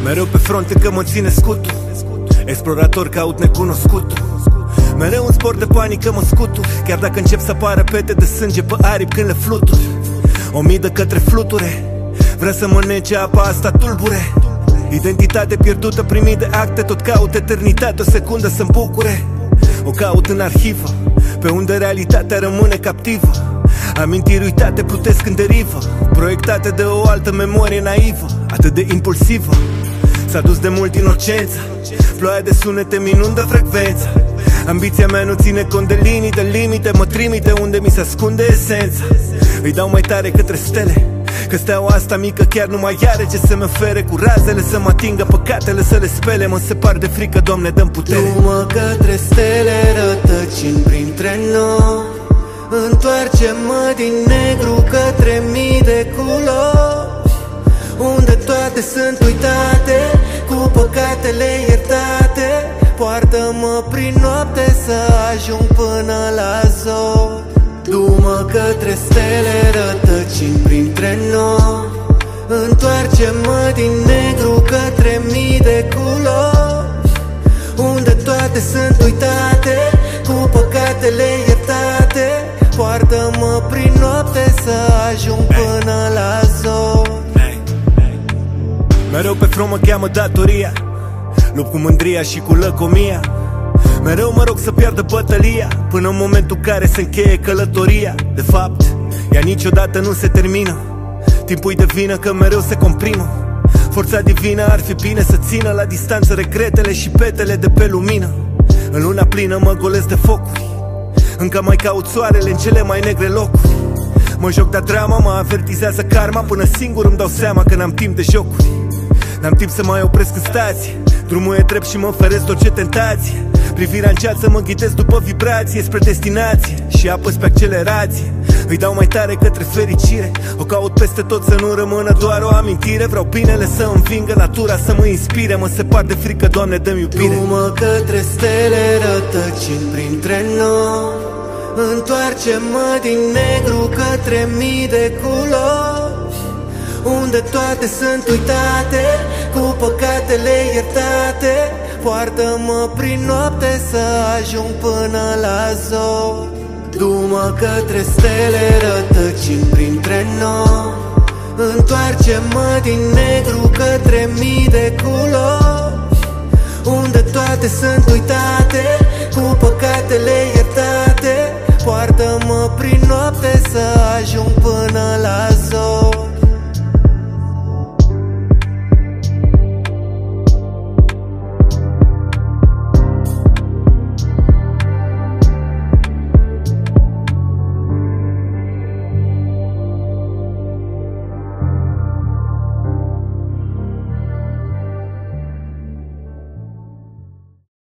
Mereu pe front încă mă ține scutul. Explorator caut necunoscutul. Mereu în sport de panică mă scutur. Chiar dacă încep să apară pete de sânge pe aripi când le flutur. O mii de către fluture. Vrea să mă nece apa asta tulbure. Identitate pierdută, primit de acte. Tot caut eternitate, o secundă să-mi bucure. O caut în arhivă, pe unde realitatea rămâne captivă. Amintiri uitate plutesc în derivă, proiectate de o altă memorie naivă. Atât de impulsivă, s-a dus de mult inocența. Ploaia de sunete minundă frecvența. Ambiția mea nu ține cont de linii, de limite. Mă trimite unde mi se ascunde esența. Îi dau mai tare către stele, că steaua asta mică chiar nu mai are ce să-mi ofere. Cu razele să mă atingă, păcatele să le spele. Mă separ de frică, Doamne, dă-mi putere. Du-mă către stele, rătăcind printre noi. Întoarce-mă din negru către mii de culori, unde toate sunt uitate, cu păcatele iertate. Poartă-mă prin noapte să ajung până la zori. Du-mă către stele, rătăcind printre noi. Întoarce-mă din negru către mii de culori, unde toate sunt uitate, cu păcatele iertate. Poartă-mă prin noapte să ajung până la zori. Mereu pe front mă cheamă datoria. Lupt cu mândria și cu lăcomia. Mereu mă rog să piardă bătălia, până în momentul care se încheie călătoria. De fapt, ea niciodată nu se termină. Timpul-i de vină că mereu se comprimă. Forța divină ar fi bine să țină la distanță regretele și petele de pe lumină. În luna plină mă golesc de focuri. Încă mai caut soarele în cele mai negre locuri. Mă joc de drama, mă avertizează karma, până singur îmi dau seama că n-am timp de jocuri. N-am timp să mai opresc în stație. Drumul e drept și mă feresc de orice tentație. Privirea în ceață mă ghidez după vibrație spre destinație și apăs pe accelerație. Îi dau mai tare către fericire. O caut peste tot să nu rămână doar o amintire. Vreau binele să învingă natura, să mă inspire. Mă separ de frică, Doamne, dă-mi iubire. Du-mă către stele, rătăcind printre noi. Întoarce-mă din negru către mii de culori, unde toate sunt uitate, cu păcatele iertate. Poartă-mă prin noapte să ajung până la zori. Du-mă către stele, rătăcind printre noi. Întoarce-mă din negru către mii de culori, unde toate sunt uitate, cu păcatele iertate. Poartă-mă prin noapte să ajung până la zori.